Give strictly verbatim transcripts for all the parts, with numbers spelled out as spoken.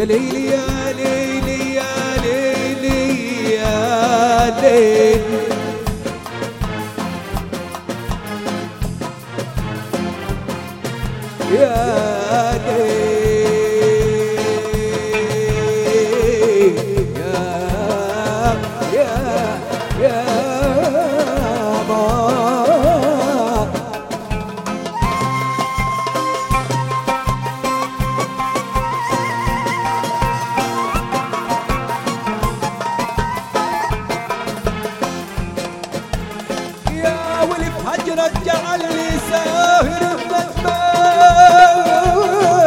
يا ليلي يا ليلي يا ليلي يا ليلي يا ليلي جعلني ساهر بمجمال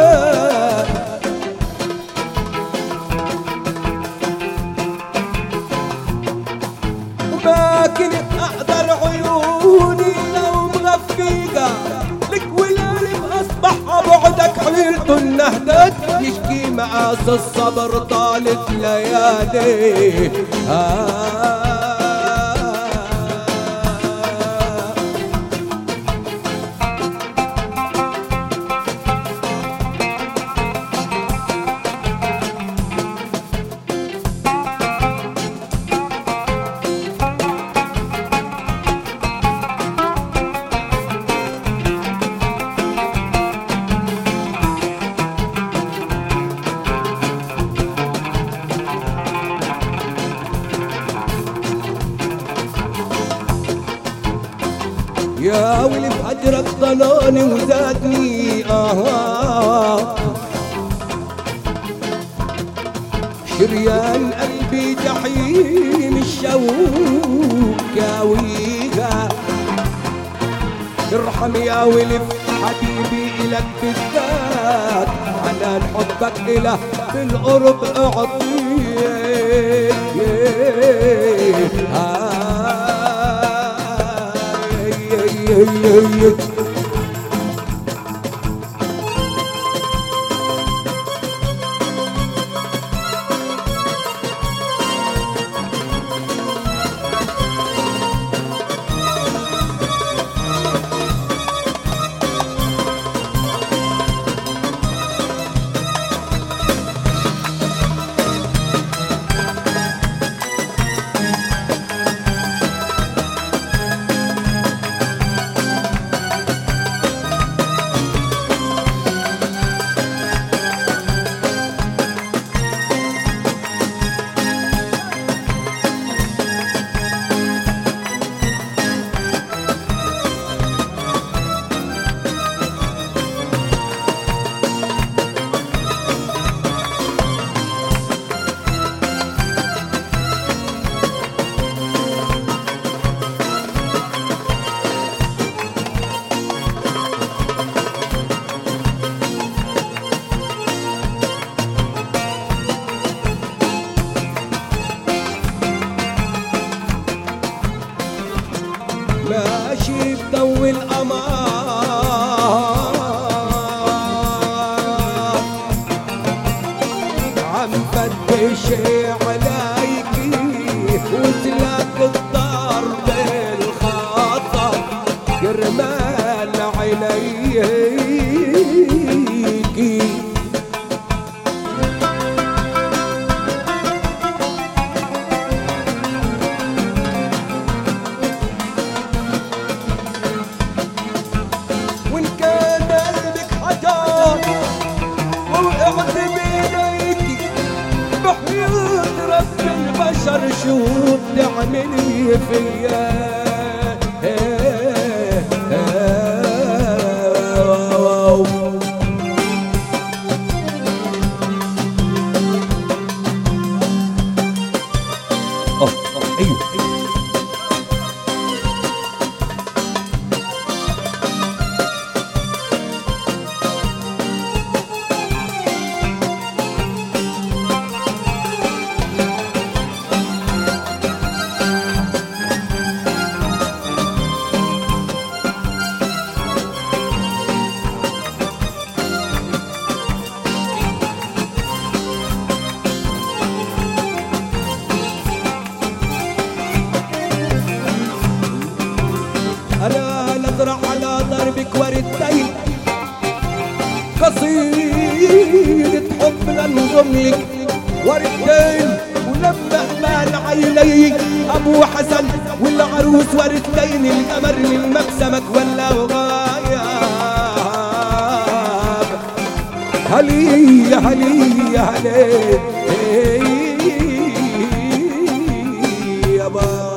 وماكن اقدر عيوني لو مغفيقة لك والقلب اصبح بعدك حيلته النهدك يشكي مقاس الصبر طالت ليالي آه يا ولد أجرك ضلاني وزادني آه شريان قلبي جحيم الشوق يا ويها ارحم يا ولد حبيبي إلك بالذات على حبك إله بالقرب أعطيه آه ماشي بضوي القمر عم فتش عليكي وتلاك الدار بالخطر كرمال عينيكي شو بتعملي فيا ايوه أنا نزرع على ضربك وردتين قصيدة حب للنظر يملك وردين، ولما أمال عيني أبو حسن والعروس وردتين، القمر من مقسمك ولا وغايب. هلي هلي هلي يا با